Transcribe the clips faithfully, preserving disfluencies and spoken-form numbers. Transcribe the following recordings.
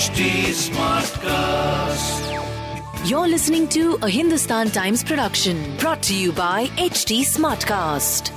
H T Smartcast. You're listening to a Hindustan Times production brought to you by H T Smartcast.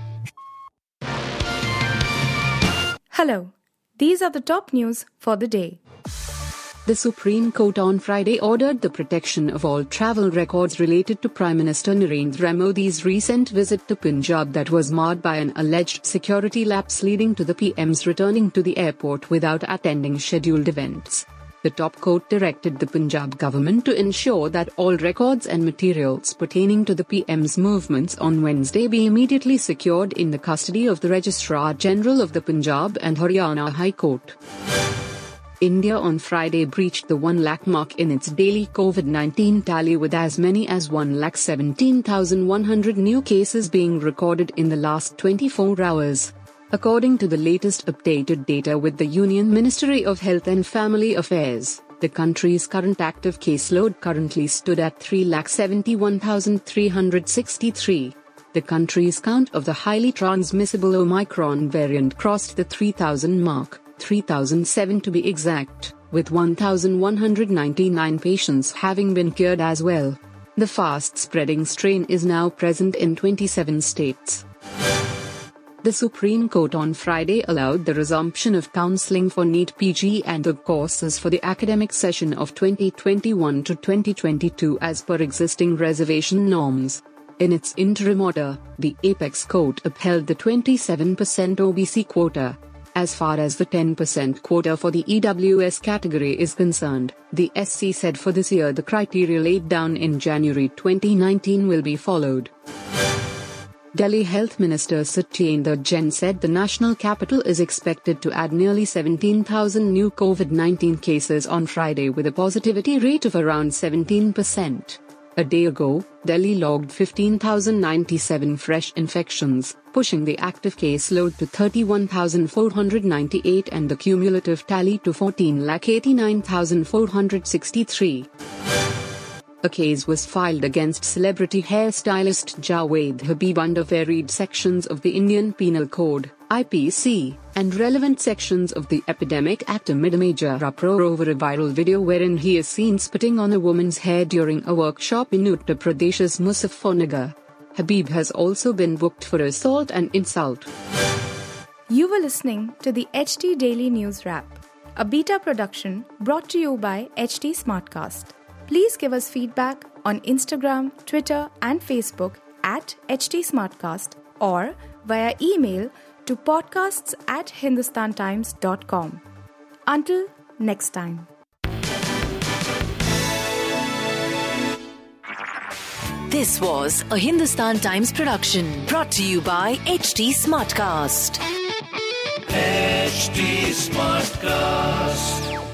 Hello, these are the top news for the day. The Supreme Court on Friday ordered the protection of all travel records related to Prime Minister Narendra Modi's recent visit to Punjab that was marred by an alleged security lapse leading to the P M's returning to the airport without attending scheduled events. The top court directed the Punjab government to ensure that all records and materials pertaining to the P M's movements on Wednesday be immediately secured in the custody of the Registrar General of the Punjab and Haryana High Court. India on Friday breached the one lakh mark in its daily COVID nineteen tally with as many as one lakh seventeen thousand one hundred new cases being recorded in the last twenty-four hours. According to the latest updated data with the Union Ministry of Health and Family Affairs, the country's current active caseload currently stood at three lakh seventy-one thousand three hundred sixty-three. The country's count of the highly transmissible Omicron variant crossed the three thousand mark. three thousand seven to be exact, with one thousand one hundred ninety-nine patients having been cured as well. The fast-spreading strain is now present in twenty-seven states. The Supreme Court on Friday allowed the resumption of counselling for NEET P G and the courses for the academic session of twenty twenty-one to twenty twenty-two as per existing reservation norms. In its interim order, the Apex Court upheld the twenty-seven percent O B C quota. As far as the ten percent quota for the E W S category is concerned, the S C said for this year the criteria laid down in January twenty nineteen will be followed. Delhi Health Minister Satyendra Jain said the national capital is expected to add nearly seventeen thousand new COVID nineteen cases on Friday with a positivity rate of around seventeen percent. A day ago, Delhi logged fifteen thousand ninety-seven fresh infections, pushing the active case load to thirty-one thousand four hundred ninety-eight and the cumulative tally to fourteen lakh eighty-nine thousand four hundred sixty-three. A case was filed against celebrity hairstylist Javed Habib under varied sections of the Indian Penal Code, I P C, and relevant sections of the Epidemic Act amid a major uproar over a viral video wherein he is seen spitting on a woman's hair during a workshop in Uttar Pradesh's Muzaffarnagar. Habib has also been booked for assault and insult. You were listening to the H T Daily News Wrap, a beta production brought to you by H T Smartcast. Please give us feedback on Instagram, Twitter and Facebook at H T Smartcast or via email to podcasts at hindustantimes dot com. Until next time. This was a Hindustan Times production brought to you by H T Smartcast. H T Smartcast.